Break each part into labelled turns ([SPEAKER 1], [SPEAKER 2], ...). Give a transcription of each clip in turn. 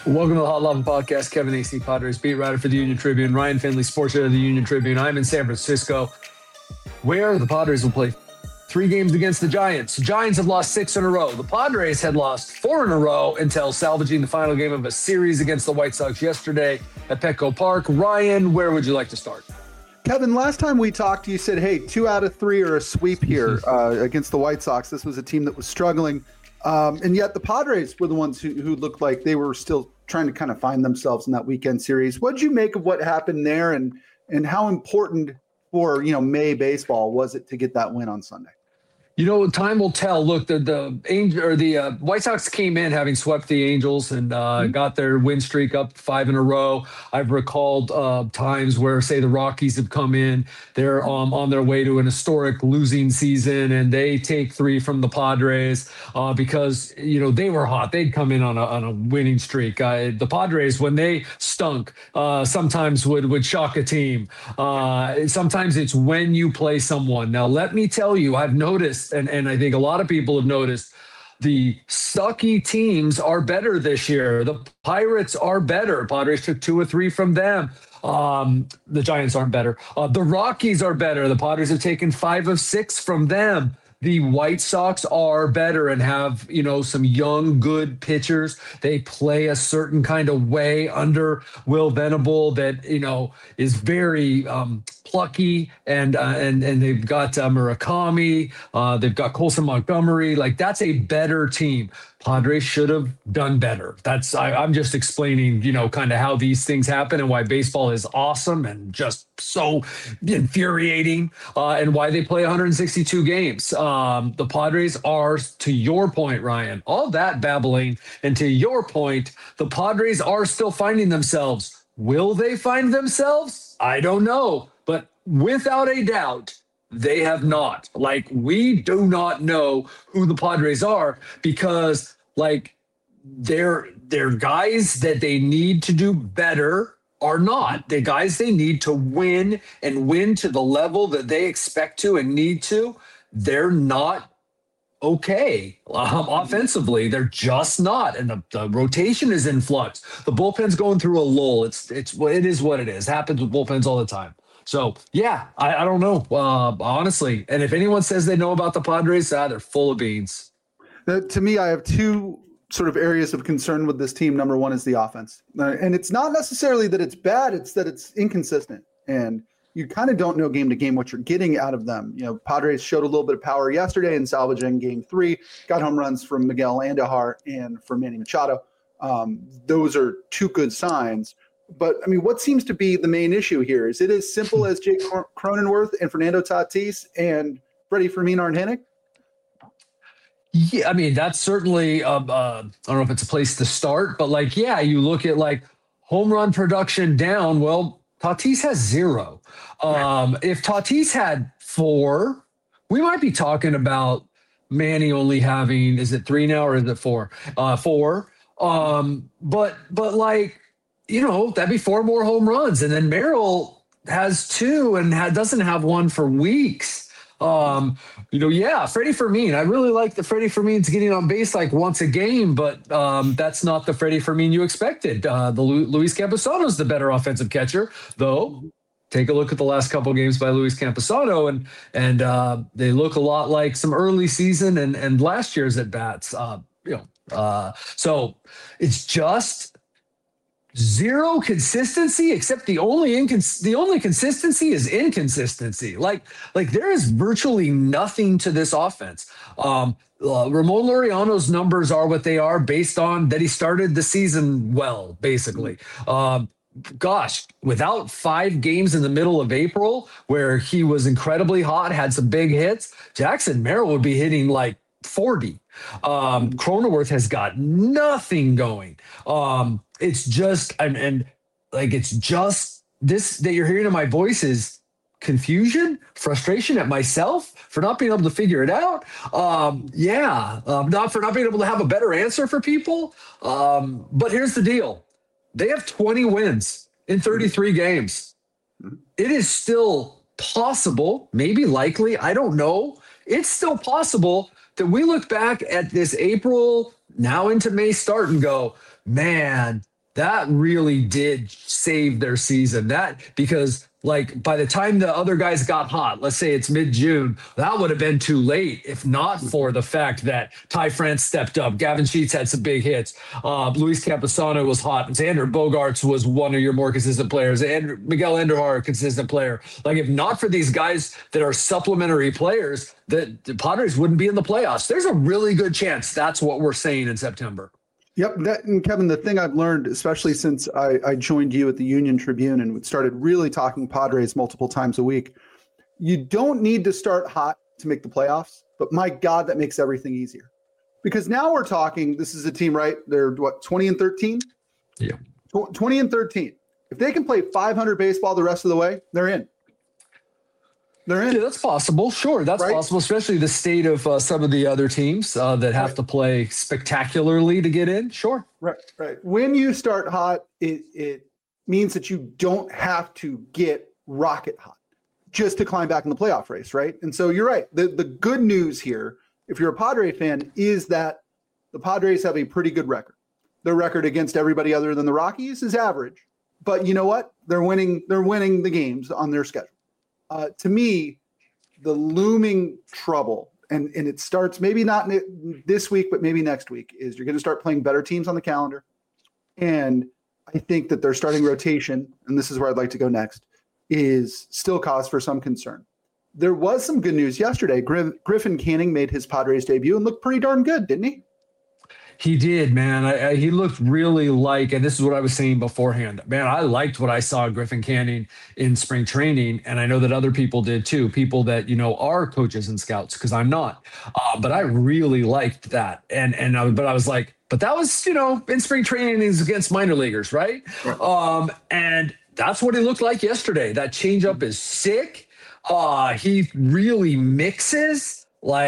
[SPEAKER 1] Welcome to the Hot Lava Podcast. Kevin AC, Padres beat writer for the Union Tribune. Ryan Finley, sports editor of the Union Tribune. I'm in San Francisco, where the Padres will play 3 games against the Giants. The Giants have lost 6 in a row. The Padres had lost 4 in a row until salvaging the final game of a series against the White Sox yesterday at Petco Park. Ryan, where would you like to start?
[SPEAKER 2] Kevin, last time we talked, you said, hey, 2 out of 3 are a sweep here against the White Sox. This was a team that was struggling. And yet the Padres were the ones who looked like they were still trying to kind of find themselves in that weekend series. What did you make of what happened there, and how important for May baseball was it to get that win on Sunday?
[SPEAKER 1] Time will tell. Look, the White Sox came in having swept the Angels and got their win streak up 5 in a row. I've recalled times where, say, the Rockies have come in. They're on their way to an historic losing season, and they take 3 from the Padres because they were hot. They'd come in on a winning streak. The Padres, when they stunk, sometimes would shock a team. Sometimes it's when you play someone. Now, let me tell you, I've noticed. And I think a lot of people have noticed the sucky teams are better this year. The Pirates are better. Padres took 2 or 3 from them. The Giants aren't better. The Rockies are better. The Padres have taken 5 of 6 from them. The White Sox are better and have, some young, good pitchers. They play a certain kind of way under Will Venable that, is very plucky, and they've got Murakami. They've got Colson Montgomery. Like, that's a better team. Padres should have done better. I'm just explaining, kind of how these things happen and why baseball is awesome and just so infuriating, and why they play 162 games. The Padres are, to your point, Ryan, all that babbling, and to your point, the Padres are still finding themselves. Will they find themselves? I don't know. But without a doubt, they have not. Like, we do not know who the Padres are because, they're guys that they need to do better are not. The guys they need to win and win to the level that they expect to and need to, they're not okay offensively. They're just not. And the rotation is in flux. The bullpen's going through a lull. It is what it is. Happens with bullpens all the time. So, yeah, I don't know, honestly. And if anyone says they know about the Padres, they're full of beans.
[SPEAKER 2] To me, I have 2 sort of areas of concern with this team. Number one is the offense. And it's not necessarily that it's bad, it's that it's inconsistent. And you kind of don't know game to game what you're getting out of them. Padres showed a little bit of power yesterday in salvaging game 3, got home runs from Miguel Andujar and from Manny Machado. Those are 2 good signs. But, what seems to be the main issue here? Is it as simple as Jake Cronenworth and Fernando Tatis and Freddie Fermin aren't hitting?
[SPEAKER 1] Yeah, that's certainly, I don't know if it's a place to start, but you look at home run production down. Well, Tatis has 0. If Tatis had 4, we might be talking about Manny only having, is it 3 now or is it 4? 4. But that'd be 4 more home runs. And then Merrill has 2 and doesn't have 1 for weeks. Freddie Fermin. I really like the Freddie Fermin's getting on base once a game, but that's not the Freddie Fermin you expected. The Luis Campusano is the better offensive catcher, though. Take a look at the last couple of games by Luis Campusano, and they look a lot like some early season and last year's at bats. So it's just 0 consistency, except the only consistency is inconsistency. Like there is virtually nothing to this offense. Ramon Laureano's numbers are what they are based on that he started the season well, basically. Without 5 games in the middle of April where he was incredibly hot, had some big hits, Jackson Merrill would be hitting 40. Cronenworth has got nothing going. It's just, it's just this that you're hearing in my voice is confusion, frustration at myself for not being able to figure it out. Not being able to have a better answer for people. But here's the deal. They have 20 wins in 33 games. It is still possible, maybe likely, I don't know. It's still possible that we look back at this April, now into May start and go, man, that really did save their season. That because like by the time the other guys got hot, let's say it's mid-June, that would have been too late if not for the fact that Ty France stepped up. Gavin Sheets had some big hits. Luis Camposano was hot. Xander Bogaerts was one of your more consistent players. And Miguel Andujar, a consistent player. Like if not for these guys that are supplementary players, that the Padres wouldn't be in the playoffs. There's a really good chance that's what we're saying in September.
[SPEAKER 2] Yep. And Kevin, the thing I've learned, especially since I joined you at the Union Tribune and started really talking Padres multiple times a week, you don't need to start hot to make the playoffs, but my God, that makes everything easier. Because now we're talking, this is a team, right? They're 20-13?
[SPEAKER 1] Yeah.
[SPEAKER 2] 20-13. If they can play 500 baseball the rest of the way, they're in. They're in.
[SPEAKER 1] Yeah, that's possible. Sure, that's
[SPEAKER 2] right?
[SPEAKER 1] possible, especially the state of some of the other teams that have to play spectacularly to get in. Sure.
[SPEAKER 2] Right. When you start hot, it means that you don't have to get rocket hot just to climb back in the playoff race, right? And so you're right. The good news here, if you're a Padre fan, is that the Padres have a pretty good record. Their record against everybody other than the Rockies is average. But you know what? They're winning the games on their schedule. To me, the looming trouble, and it starts maybe not this week, but maybe next week, is you're going to start playing better teams on the calendar. And I think that their starting rotation, and this is where I'd like to go next, is still cause for some concern. There was some good news yesterday. Griffin Canning made his Padres debut and looked pretty darn good, didn't he?
[SPEAKER 1] He did, man. He looked really like, and this is what I was saying beforehand, man, I liked what I saw Griffin Canning in spring training. And I know that other people did too, people that, are coaches and scouts, because I'm not. But I really liked that. But I was like, but that was, in spring training is against minor leaguers, right? And that's what he looked like yesterday. That changeup is sick. He really mixes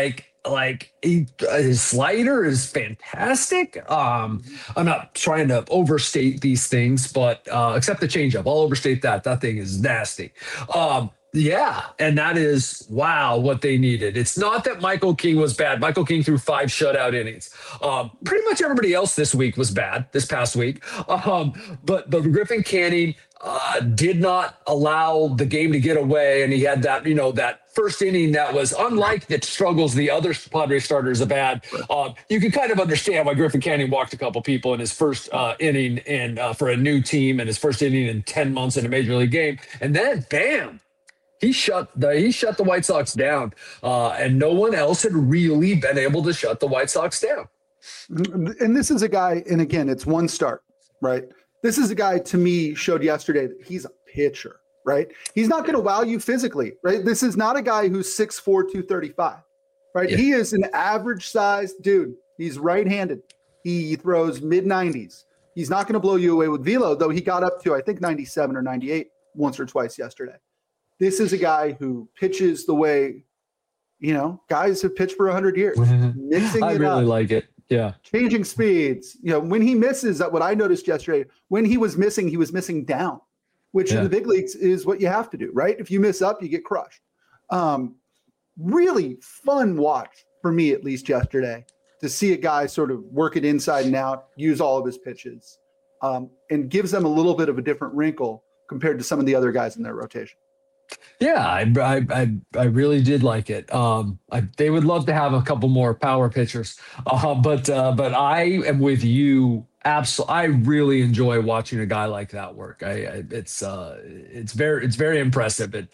[SPEAKER 1] his slider is fantastic. I'm not trying to overstate these things, but except the changeup, I'll overstate that. That thing is nasty. Yeah, and that is what they needed. It's not that Michael King was bad. Michael King threw 5 shutout innings. Pretty much everybody else this week was bad this past week. But Griffin Canning did not allow the game to get away, and he had that that first inning that was unlike the struggles the other Padres starters have had. You can kind of understand why Griffin Canning walked a couple people in his first inning and for a new team, and his first inning in 10 months in a major league game, and then bam. He shut the White Sox down, and no one else had really been able to shut the White Sox down.
[SPEAKER 2] And this is a guy, and again, it's one start, right? This is a guy, to me, showed yesterday that he's a pitcher, right? He's not going to wow you physically, right? This is not a guy who's 6'4", 235, right? Yeah. He is an average-sized dude. He's right-handed. He throws mid-90s. He's not going to blow you away with velo, though he got up to, I think, 97 or 98 once or twice yesterday. This is a guy who pitches the way, guys have pitched for 100 years. Mixing
[SPEAKER 1] I
[SPEAKER 2] it
[SPEAKER 1] really
[SPEAKER 2] up,
[SPEAKER 1] like it. Yeah.
[SPEAKER 2] Changing speeds. When he misses, what I noticed yesterday, when he was missing down, which in the big leagues is what you have to do, right? If you miss up, you get crushed. Really fun watch for me, at least yesterday, to see a guy sort of work it inside and out, use all of his pitches, and gives them a little bit of a different wrinkle compared to some of the other guys in their rotation.
[SPEAKER 1] Yeah, I really did like it. They would love to have a couple more power pitchers, but I am with you. Absolutely, I really enjoy watching a guy like that work. It's very impressive. We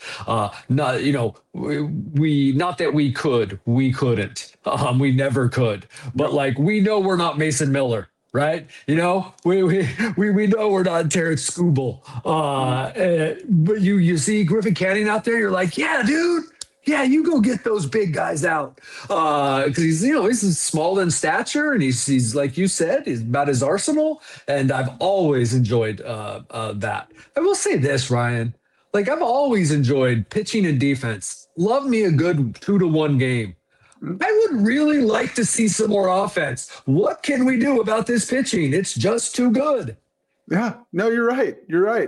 [SPEAKER 1] never could, but we know we're not Mason Miller. Right. We know we're not Terrence Skubal. But you see Griffin Canning out there, you're like, yeah, dude. Yeah, you go get those big guys out. Because he's small in stature, and he's like you said, he's about his arsenal. And I've always enjoyed that. I will say this, Ryan. I've always enjoyed pitching and defense. Love me a good 2-1 game. I would really like to see some more offense. What can we do about this pitching? It's just too good.
[SPEAKER 2] Yeah, no, you're right.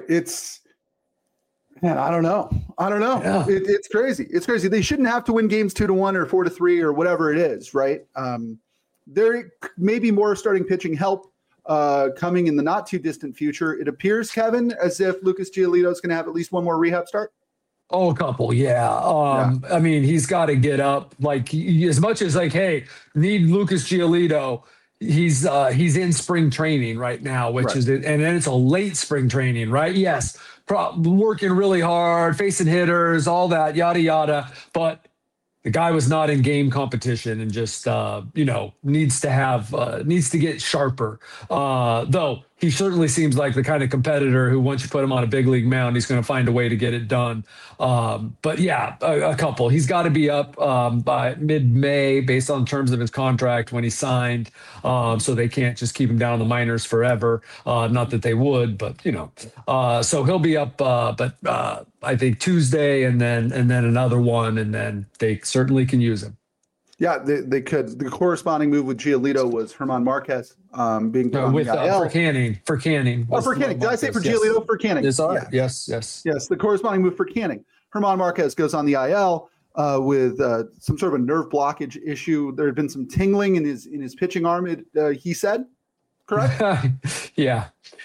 [SPEAKER 2] I don't know. Yeah. It's crazy. It's crazy. They shouldn't have to win games 2-1 or 4-3 or whatever it is, right? There may be more starting pitching help. coming in the not too distant future. It appears, Kevin, as if Lucas Giolito is going to have at least one more rehab start.
[SPEAKER 1] Oh, a couple, yeah. I mean, he's got to get up. Like, as much as like, hey, need Lucas Giolito. He's in spring training right now, which is it, and then it's a late spring training, right? Yes, working really hard, facing hitters, all that, yada yada. But the guy was not in game competition and just needs to get sharper. Though he certainly seems like the kind of competitor who, once you put him on a big league mound, he's going to find a way to get it done. But yeah, a couple. He's got to be up by mid-May based on terms of his contract when he signed. So they can't just keep him down in the minors forever. Not that they would, but so he'll be up. But I think Tuesday and then another one, and then they certainly can use him.
[SPEAKER 2] Yeah, they could. The corresponding move with Giolito was German Marquez being put on the IL.
[SPEAKER 1] For Canning.
[SPEAKER 2] Oh, for Canning. Did I say for Giolito? For Canning.
[SPEAKER 1] Yes.
[SPEAKER 2] The corresponding move for Canning. German Marquez goes on the IL with some sort of a nerve blockage issue. There had been some tingling in his pitching arm. He said, correct?
[SPEAKER 1] Yeah.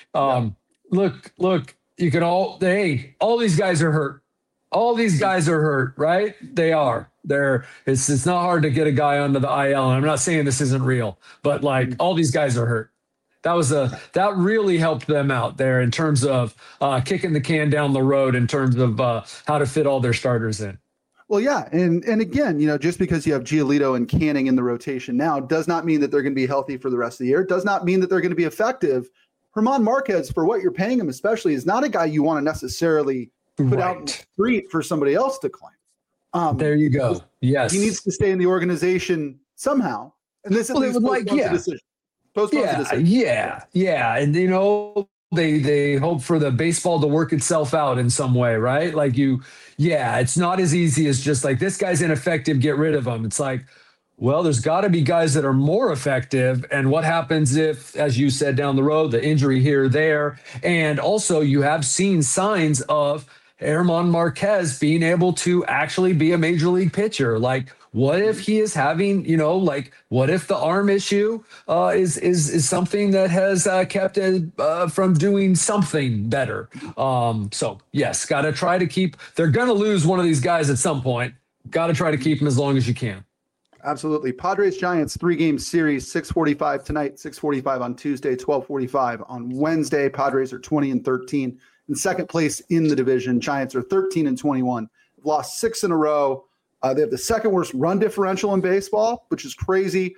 [SPEAKER 1] Look. You can all these guys are hurt. All these guys are hurt, right? They are. It's not hard to get a guy onto the IL. And I'm not saying this isn't real, but like all these guys are hurt. That really helped them out there in terms of kicking the can down the road in terms of how to fit all their starters in.
[SPEAKER 2] Well, yeah, and again, just because you have Giolito and Canning in the rotation now does not mean that they're going to be healthy for the rest of the year. Does not mean that they're going to be effective. German Marquez, for what you're paying him, especially, is not a guy you want to necessarily put out in the street for somebody else to claim.
[SPEAKER 1] There you go. Yes.
[SPEAKER 2] He needs to stay in the organization somehow. And this at least postpones the decision. Postpones the decision.
[SPEAKER 1] Yeah. And, they hope for the baseball to work itself out in some way, right? Like it's not as easy as just like, this guy's ineffective, get rid of him. It's like, well, there's got to be guys that are more effective. And what happens if, as you said, down the road, the injury here, there, and also you have seen signs of German Marquez being able to actually be a major league pitcher. Like, what if he is having, what if the arm issue is something that has kept it from doing something better? So yes, got to try to keep. They're going to lose one of these guys at some point. Got to try to keep him as long as you can.
[SPEAKER 2] Absolutely. Padres Giants 3-game series, 6:45 tonight, 6:45 on Tuesday, 12:45 on Wednesday. Padres are 20-13 in second place in the division. Giants are 13-21. They've lost 6 in a row. They have the second worst run differential in baseball, which is crazy.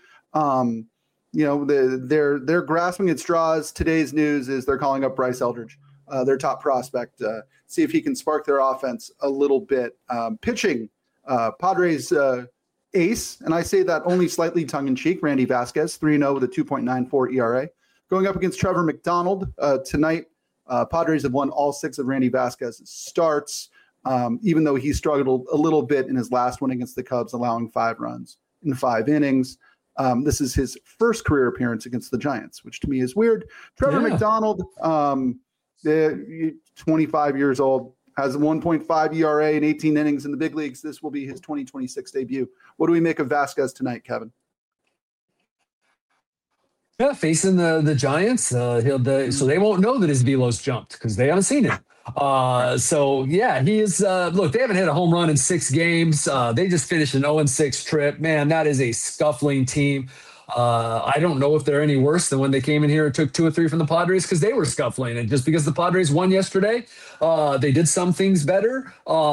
[SPEAKER 2] They're grasping at straws. Today's news is they're calling up Bryce Eldridge, their top prospect, see if he can spark their offense a little bit. Pitching, Padres ace, and I say that only slightly tongue-in-cheek, Randy Vasquez, 3-0 with a 2.94 ERA. Going up against Trevor McDonald tonight. Padres have won all 6 of Randy Vasquez's starts, even though he struggled a little bit in his last one against the Cubs, allowing 5 runs in 5 innings. This is his first career appearance against the Giants, which to me is weird. Trevor McDonald, 25 years old, has a 1.5 ERA in 18 innings in the big leagues. This will be his 2026 debut. What do we make of Vasquez tonight, Kevin?
[SPEAKER 1] Yeah, facing the Giants, so they won't know that his velo's jumped because they haven't seen it. He is. Look, they haven't hit a home run in 6 games. They just finished an 0-6 trip. Man, that is a scuffling team. I don't know if they're any worse than when they came in here and took 2 or 3 from the Padres because they were scuffling. And just because the Padres won yesterday, they did some things better.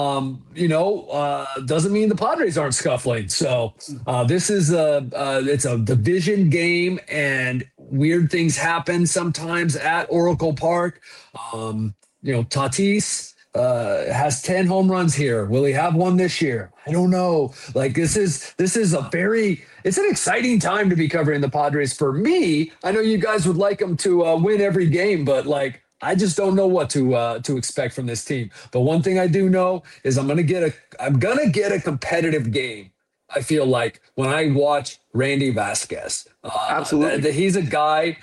[SPEAKER 1] Doesn't mean the Padres aren't scuffling. So this is it's a division game, and weird things happen sometimes at Oracle Park. Tatis has 10 home runs here. Will he have one this year? I don't know. Like this is it's an exciting time to be covering the Padres for me. I know you guys would like them to win every game, but like I just don't know what to expect from this team. But one thing I do know is I'm gonna get a competitive game. I feel like when I watch Randy Vasquez,
[SPEAKER 2] absolutely,
[SPEAKER 1] he's a guy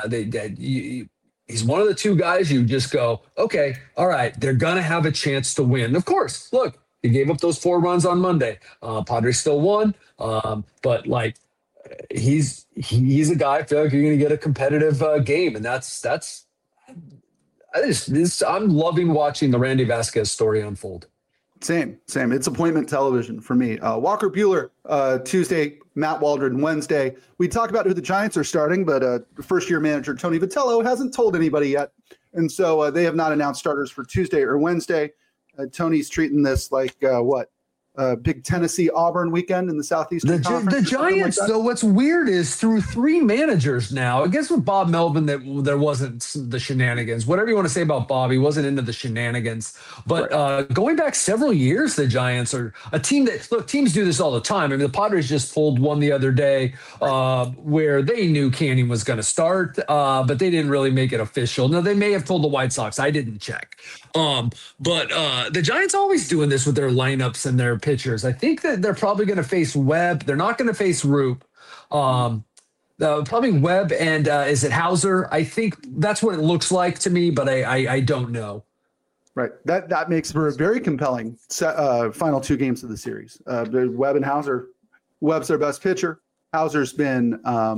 [SPEAKER 1] he's one of the 2 guys you just go, okay, all right, they're going to have a chance to win. Of course, look, he gave up those 4 runs on Monday. Padres still won. But like he's a guy I feel like you're going to get a competitive game, and I'm loving watching the Randy Vasquez story unfold.
[SPEAKER 2] Same. It's appointment television for me. Walker Buehler, Tuesday, Matt Waldron, Wednesday. We talk about who the Giants are starting, but first-year manager Tony Vitello hasn't told anybody yet. And so they have not announced starters for Tuesday or Wednesday. Tony's treating this like big Tennessee Auburn weekend in the Southeastern Conference.
[SPEAKER 1] The Giants, though, what's weird is through 3 managers now. I guess with Bob Melvin, that there wasn't the shenanigans. Whatever you want to say about Bob, he wasn't into the shenanigans. But going back several years, the Giants are a team that, look, teams do this all the time. I mean, the Padres just pulled one the other day where they knew Canning was going to start, but they didn't really make it official. Now, they may have told the White Sox. I didn't check. But the Giants always doing this with their lineups and their pitchers. I think that they're probably going to face Webb. They're not going to face Roop. Probably Webb and is it Hauser? I think that's what it looks like to me, but I don't know.
[SPEAKER 2] Right. That makes for a very compelling final 2 games of the series. Webb and Hauser. Webb's their best pitcher. Hauser's been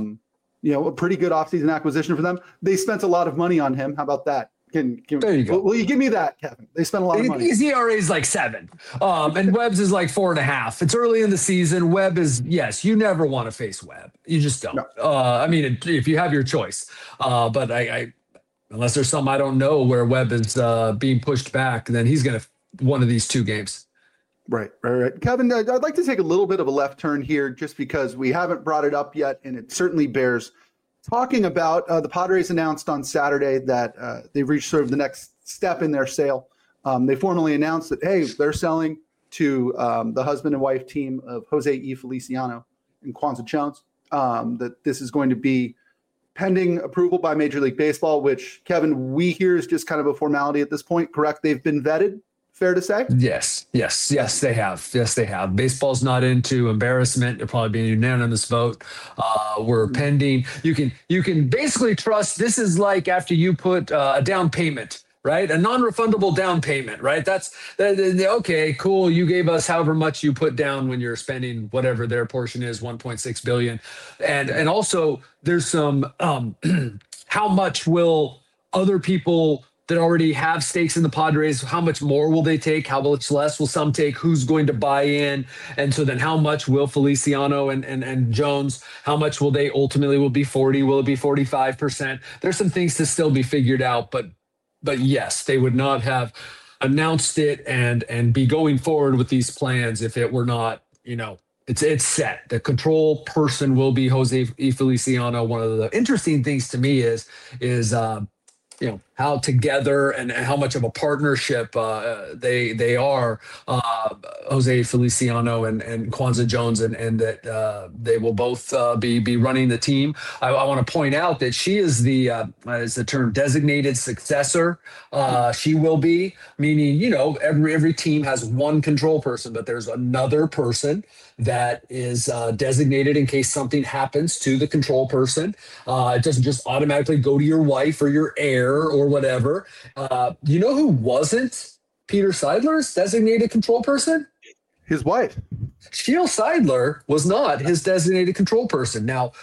[SPEAKER 2] a pretty good offseason acquisition for them. They spent a lot of money on him. How about that?
[SPEAKER 1] There you go.
[SPEAKER 2] Will you give me that, Kevin? They spent a lot of money.
[SPEAKER 1] His ERA is like 7, and Webb's is like 4.5. It's early in the season. Webb is, yes, you never want to face Webb. You just don't. No. I mean, if you have your choice, but I unless there's some I don't know where Webb is being pushed back, then he's going to one of these 2 games.
[SPEAKER 2] Right. Kevin, I'd like to take a little bit of a left turn here just because we haven't brought it up yet, and it certainly bears talking about. The Padres announced on Saturday that they've reached sort of the next step in their sale. They formally announced that, hey, they're selling to the husband and wife team of Jose E. Feliciano and Kwanzaa Jones, that this is going to be pending approval by Major League Baseball, which, Kevin, we hear is just kind of a formality at this point, correct? They've been vetted. Fair to say?
[SPEAKER 1] Yes, they have. Yes, they have. Baseball's not into embarrassment. It'll probably be a unanimous vote. We're pending. You can basically trust. This is like after you put a down payment, right? A non-refundable down payment, right? That's okay, cool. You gave us however much you put down when you're spending whatever their portion is, 1.6 billion, and also there's some how much will other people that already have stakes in the Padres, how much more will they take? How much less will some take? Who's going to buy in? And so then how much will Feliciano and Jones, how much will they ultimately will be 40? Will it be 45%? There's some things to still be figured out, but yes, they would not have announced it and be going forward with these plans if it were not, it's set. The control person will be Jose E. Feliciano. One of the interesting things to me is how together and how much of a partnership they are, Jose Feliciano and Kwanzaa Jones, and that they will both be running the team. I want to point out that she is is the term designated successor. She will be, meaning, every team has one control person, but there's another person that is designated in case something happens to the control person. It doesn't just automatically go to your wife or your heir or whatever. You know who wasn't Peter Seidler's designated control person?
[SPEAKER 2] His wife.
[SPEAKER 1] Sheil Seidler was not his designated control person. Now,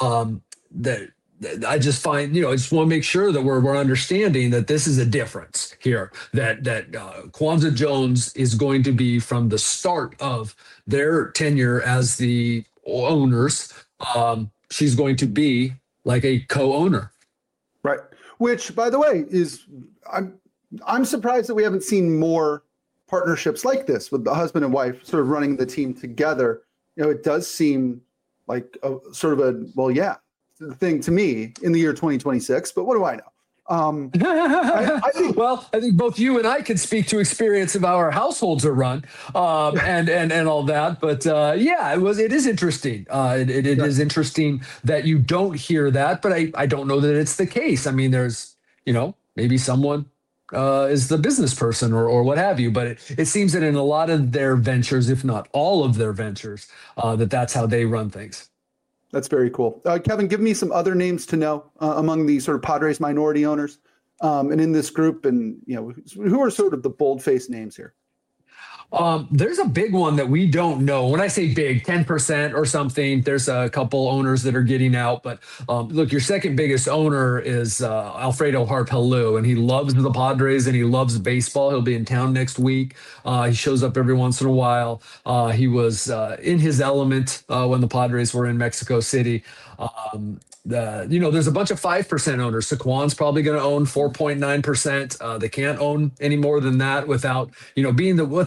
[SPEAKER 1] I just find, I just want to make sure that we're understanding that this is a difference here, that Kwanzaa Jones is going to be from the start of their tenure as the owners. She's going to be like a co-owner.
[SPEAKER 2] Right. Which, by the way, I'm surprised that we haven't seen more partnerships like this with the husband and wife sort of running the team together. It does seem like a sort of the thing to me in the year 2026, but what do I know?
[SPEAKER 1] I think both you and I can speak to experience of how our households are run, and all that. But it is interesting. It is interesting that you don't hear that, but I don't know that it's the case. I mean, there's maybe someone is the business person or what have you, but it seems that in a lot of their ventures, if not all of their ventures, that's how they run things.
[SPEAKER 2] That's very cool. Kevin, give me some other names to know among the sort of Padres minority owners and in this group, and who are sort of the bold-faced names here?
[SPEAKER 1] There's a big one that we don't know. When I say big, 10% or something, there's a couple owners that are getting out. But look, your second biggest owner is Alfredo Harpelou, and he loves the Padres and he loves baseball. He'll be in town next week. He shows up every once in a while. He was in his element when the Padres were in Mexico City. There's a bunch of 5% owners. Saquon's probably going to own 4.9%. They can't own any more than that without, being the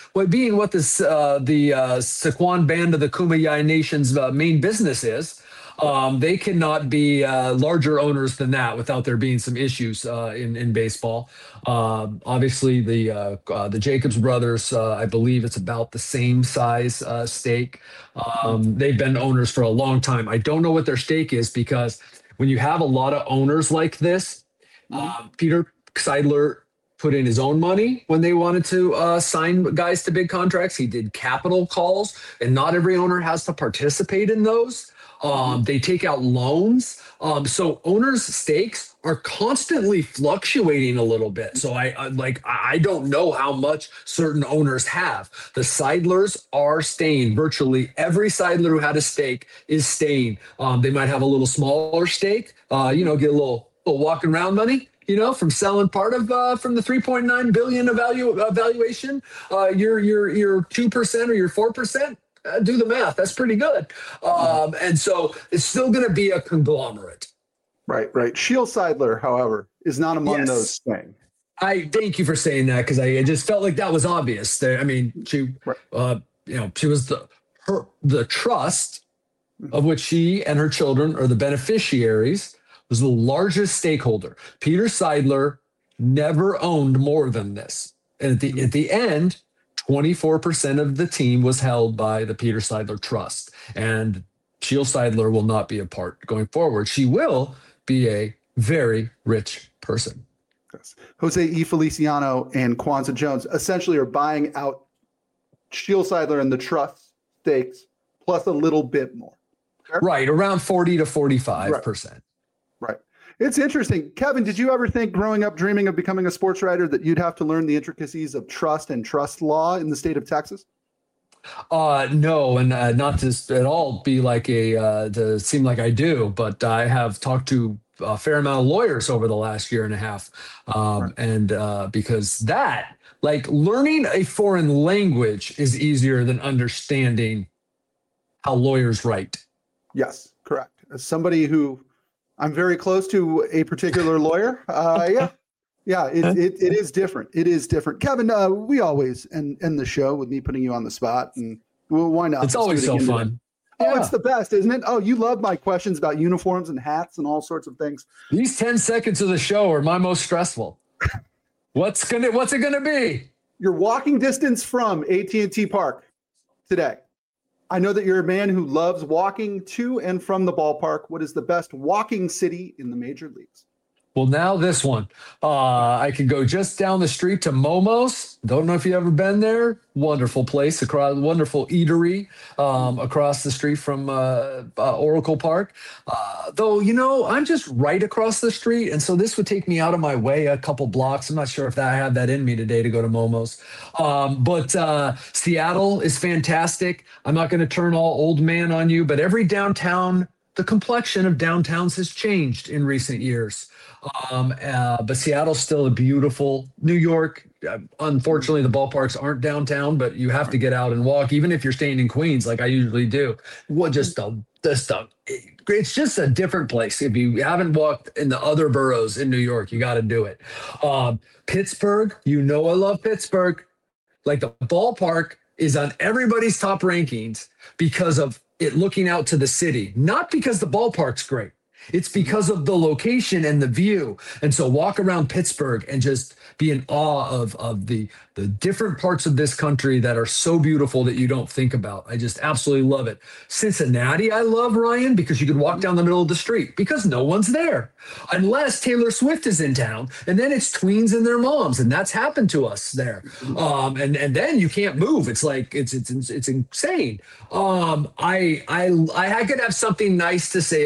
[SPEAKER 1] Saquon band of the Kumeyaay Nation's main business is. They cannot be larger owners than that without there being some issues in baseball. Obviously, the Jacobs brothers, I believe it's about the same size stake. They've been owners for a long time. I don't know what their stake is because when you have a lot of owners like this, Peter Seidler put in his own money when they wanted to sign guys to big contracts. He did capital calls, and not every owner has to participate in those. They take out loans. So owners' stakes are constantly fluctuating a little bit. So I don't know how much certain owners have. The Seidlers are staying. Virtually every Seidler who had a stake is staying. They might have a little smaller stake, get a little walking around money, from selling part of from the 3.9 billion valuation, your 2% or your 4%. Do the math. That's pretty good. And so it's still going to be a conglomerate.
[SPEAKER 2] Right. Sheil Seidler, however, is not among those things.
[SPEAKER 1] I thank you for saying that because I just felt like that was obvious. She was the trust of which she and her children are the beneficiaries was the largest stakeholder. Peter Seidler never owned more than this. And at the end, 24% of the team was held by the Peter Seidler Trust. And Sheil Seidler will not be a part going forward. She will be a very rich person.
[SPEAKER 2] Yes. Jose E. Feliciano and Kwanzaa Jones essentially are buying out Sheil Seidler and the trust stakes plus a little bit more.
[SPEAKER 1] Sure? Right, around 40 to 45%.
[SPEAKER 2] Right. It's interesting. Kevin, did you ever think growing up dreaming of becoming a sports writer that you'd have to learn the intricacies of trust and trust law in the state of Texas?
[SPEAKER 1] No, and not to at all be like to seem like I do, but I have talked to a fair amount of lawyers over the last year and a half. And because that, like learning a foreign language is easier than understanding how lawyers write.
[SPEAKER 2] Yes, correct. As somebody who I'm very close to a particular lawyer. It is different. It is different. Kevin, we always end the show with me putting you on the spot, and why not?
[SPEAKER 1] It's always so fun.
[SPEAKER 2] Oh, it's the best, isn't it? Oh, you love my questions about uniforms and hats and all sorts of things.
[SPEAKER 1] These 10 seconds of the show are my most stressful. What's it gonna be?
[SPEAKER 2] You're walking distance from AT&T Park today. I know that you're a man who loves walking to and from the ballpark. What is the best walking city in the major leagues?
[SPEAKER 1] Well, now this one. I could go just down the street to Momo's. Don't know if you've ever been there. Wonderful place, wonderful eatery across the street from Oracle Park. Though, I'm just right across the street. And so this would take me out of my way a couple blocks. I'm not sure if I have that in me today to go to Momo's. But Seattle is fantastic. I'm not going to turn all old man on you, but every downtown, the complexion of downtowns has changed in recent years. But Seattle's still a beautiful. New York, unfortunately, the ballparks aren't downtown, but you have to get out and walk, even if you're staying in Queens, like I usually do. It's just a different place. If you haven't walked in the other boroughs in New York, you got to do it. Pittsburgh, I love Pittsburgh. Like the ballpark is on everybody's top rankings because of it looking out to the city, not because the ballpark's great. It's because of the location and the view. And so walk around Pittsburgh and just be in awe of the different parts of this country that are so beautiful that you don't think about. I just absolutely love it. Cincinnati, I love, Ryan, because you could walk down the middle of the street because no one's there unless Taylor Swift is in town. And then it's tweens and their moms. And that's happened to us there. And then you can't move. It's like, it's insane. I could have something nice to say about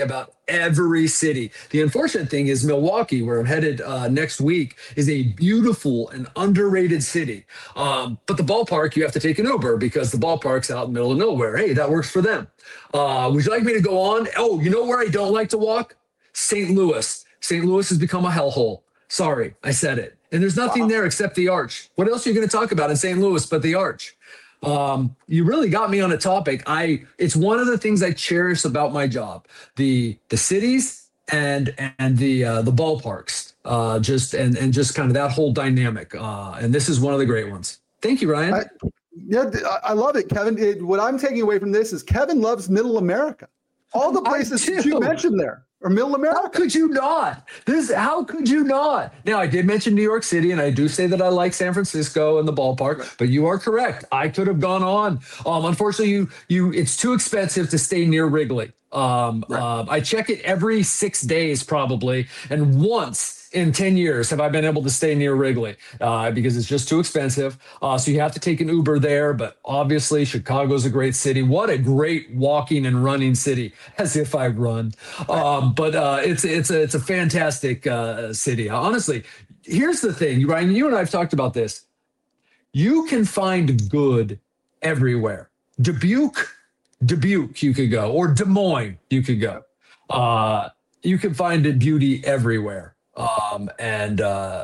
[SPEAKER 1] every city. The unfortunate thing is Milwaukee, where I'm headed next week, is a beautiful and underrated city. But the ballpark, you have to take an Uber because the ballpark's out in the middle of nowhere. Hey, that works for them. Would you like me to go on? Oh, you know where I don't like to walk? St. Louis. St. Louis has become a hellhole. Sorry, I said it. And there's nothing there except the Arch. What else are you going to talk about in St. Louis but the Arch? You really got me on a topic. It's one of the things I cherish about my job. The cities and the ballparks. Just kind of that whole dynamic. And this is one of the great ones. Thank you, Ryan.
[SPEAKER 2] I love it, Kevin. What I'm taking away from this is Kevin loves Middle America. All the places that you mentioned there are Middle America.
[SPEAKER 1] How could you not? How could you not? Now, I did mention New York City, and I do say that I like San Francisco and the ballpark, but you are correct. I could have gone on. Unfortunately, it's too expensive to stay near Wrigley. I check it every 6 days probably, and once in 10 years have I been able to stay near Wrigley because it's just too expensive. So you have to take an Uber there, but obviously Chicago's a great city. What a great walking and running city, as if I run. But it's a fantastic city. Honestly, here's the thing, Ryan, you and I have talked about this. You can find good everywhere. Dubuque, you could go, or Des Moines, you could go. You can find beauty everywhere. And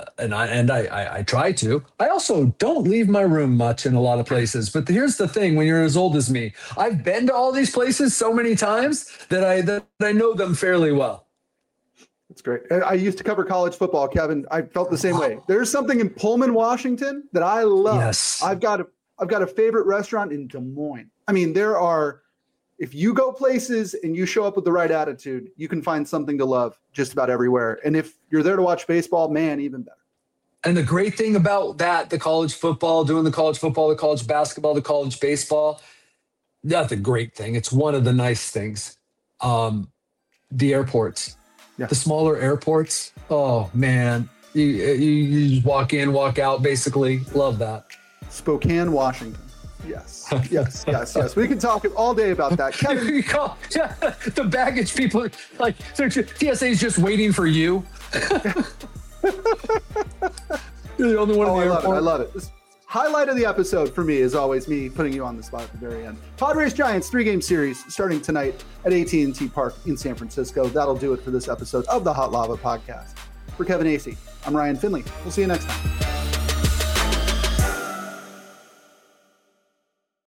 [SPEAKER 1] I try to. I also don't leave my room much in a lot of places. But here's the thing: when you're as old as me, I've been to all these places so many times that I know them fairly well.
[SPEAKER 2] That's great. I used to cover college football, Kevin. I felt the same way. There's something in Pullman, Washington that I love.
[SPEAKER 1] Yes.
[SPEAKER 2] I've got a favorite restaurant in Des Moines. I mean, if you go places and you show up with the right attitude, you can find something to love just about everywhere. And if you're there to watch baseball, man, even better.
[SPEAKER 1] And the great thing about that, the college football, doing the college football, the college basketball, the college baseball, not the great thing. It's one of the nice things. The airports, the smaller airports. Oh, man. You just walk in, walk out, basically. Love that.
[SPEAKER 2] Spokane, Washington. Yes. We can talk all day about that. Kevin,
[SPEAKER 1] the baggage people, like TSA is just waiting for you. You're the only one in the airport.
[SPEAKER 2] I love it. This highlight of the episode for me is always me putting you on the spot at the very end. Padres Giants 3-game series starting tonight at AT&T Park in San Francisco. That'll do it for this episode of the Hot Lava Podcast. For Kevin Acee, I'm Ryan Finley. We'll see you next time.